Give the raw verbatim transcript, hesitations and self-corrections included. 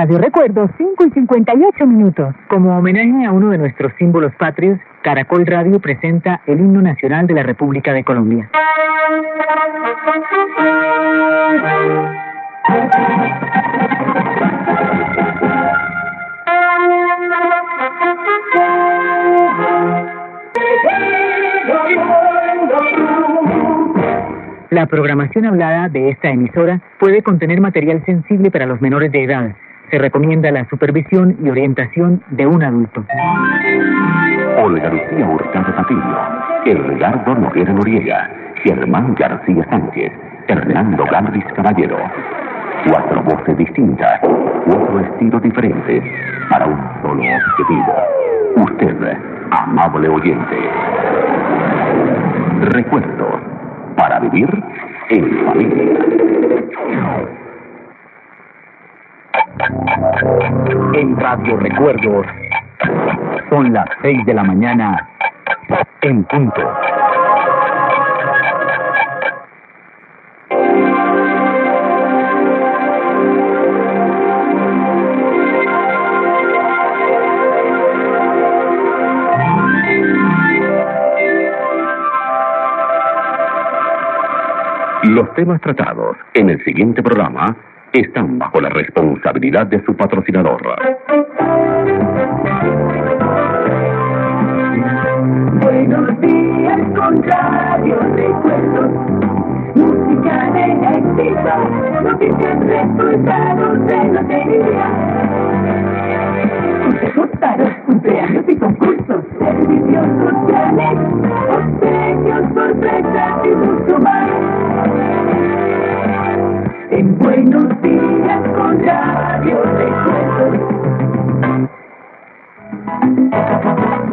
Radio Recuerdos, cinco y cincuenta y ocho minutos. Como homenaje a uno de nuestros símbolos patrios, Caracol Radio presenta el himno nacional de la República de Colombia. La programación hablada de esta emisora puede contener material sensible para los menores de edad. Se recomienda la supervisión y orientación de un adulto. Olga Lucía Hurtado Patiño, Edgardo Noguera Noriega, Germán García Sánchez, Hernando Galvis Caballero. Cuatro voces distintas, cuatro estilos diferentes, para un solo objetivo. Usted, amable oyente. Recuerdos para vivir en familia. En Radio Recuerdos son las seis de la mañana en punto. Los temas tratados en el siguiente programa están bajo la responsabilidad de su patrocinador. Buenos días con Radio Recuerdos, música de éxito, noticias, resultados de lotería, consejos para los cumpleaños y concursos, servicios sociales, obsequios, sorpresas y mucho más. En Buenos Días con Radio Recuerdos.